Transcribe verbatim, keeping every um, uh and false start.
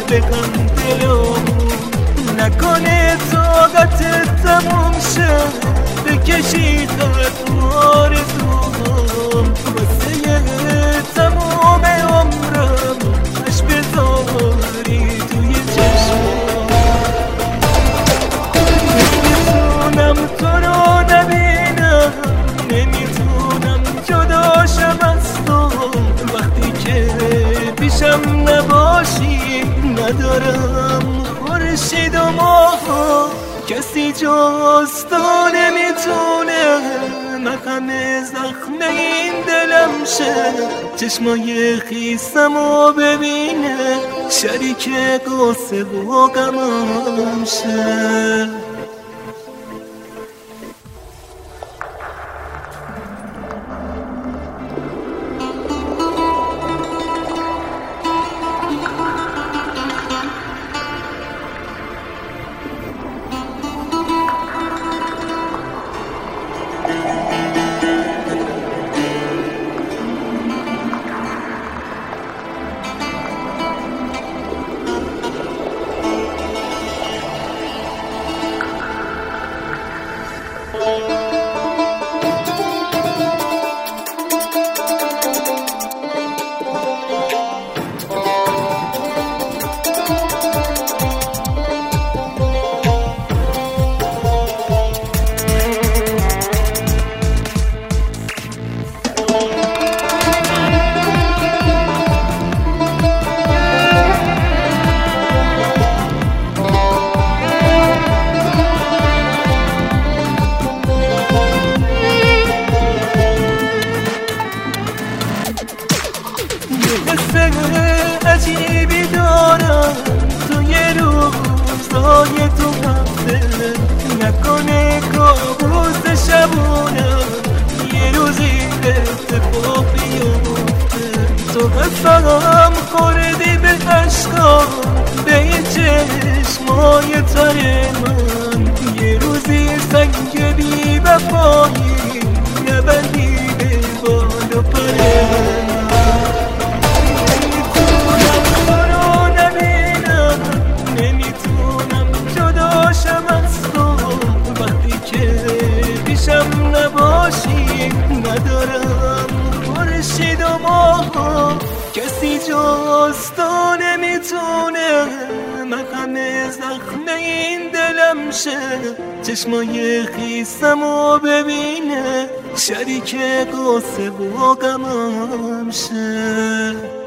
بگم دلم نکنه طاقتت تموم شه بکشی خط آرزوام واسه تمام عمرم اش بذاری توی چشمام نمیتونم تو رو نبینم نمیتونم جداشم از تو وقتی که پیشم نباشی ندارم خورشید و ماه کسی جز تو نمیتونه مقام زخم این دلم شه چشمای خیسمو ببینه شریک قصه و غمم شه عجیبی دارم توی روزای تو هفته نکنه کابوس شبونم یه روزی اتفاق بیفته تو قسم خوردی به عشقام به این چشمای تر من یه روزی سنگ بی وفایی نبندی به بال و پر من نباشی ندارم خورشید و ماه کسی جز تو نمیتونه مقام زخم این دلم شه چشمای خیسمو ببینه شریک قصه و غمم شه